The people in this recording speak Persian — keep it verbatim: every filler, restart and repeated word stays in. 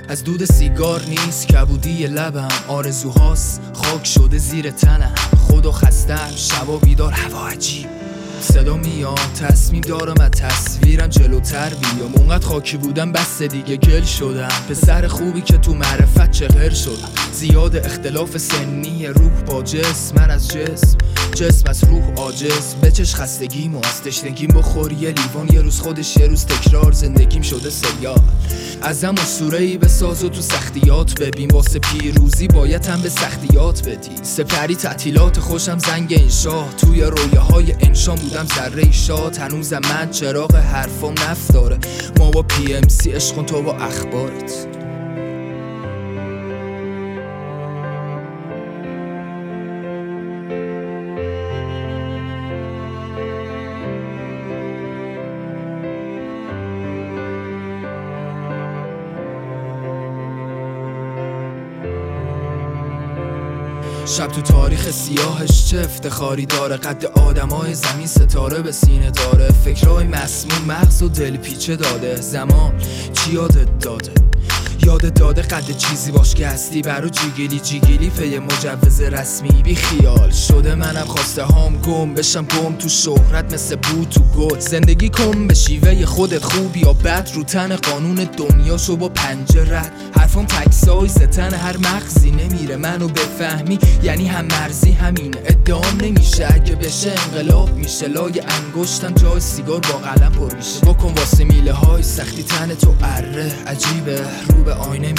از دود سیگار نیست کبودی لبم، آرزوهاست خاک شده زیر تنم. خدا خستم شبا بیدار هوا عجیب، صدا میاد تصمیم دارم از تصویرم جلوتر بیام. اونقدر خاکی بودم بس دیگه گل شدم، پسر خوبی که تو معرفت چغر شدم. زیاد اختلاف سنی روح با جسم، من از جسم جسم از روح عاجز. بچش خستگیم و از تشنگیم بخور یه لیوان، یه روز خودش یه روز تکرار، زندگیم شده سریال. ازم اسطوره‌ای بساز و تو سختیات ببین، واسه پیروزی باید هم به سختیات بدی. سپری تعطیلات خوشم زنگ انشا، توی رویاهای انشا بودم ذره شاد. هنوزم من چراغ حرفام نفت داره، ما با پی ام سی عشقون تو با اخبارت. شب تو تاریخ سیاهش چه افتخاری داره، قد آدمای زمین ستاره به سینه داره. فکرهای مسموم مغز و دل پیچه داده، زمان چی یادت داده؟ یادت داده قد چیزی باش که هستی برو جیگیلی جیگیلی پی مجوز رسمی. بی خیال شده منم خواسته هام گم بشم، گم تو شهرت مثل بود تو گل. زندگی کن به شیوه خودت، خوب یا بد رو تن قانون دنیا شو با پنجرت. حرفام تک سایز تن هر مغزی نمیره، منو بفهمی یعنی هم مرزی همینه. ادعام نمیشه اگه بشه انقلاب میشه، لای انگشتم جای سیگار با قلم پر میشه. بکن واسه میله های سختی تن تو اره عجیبه، رو به آینه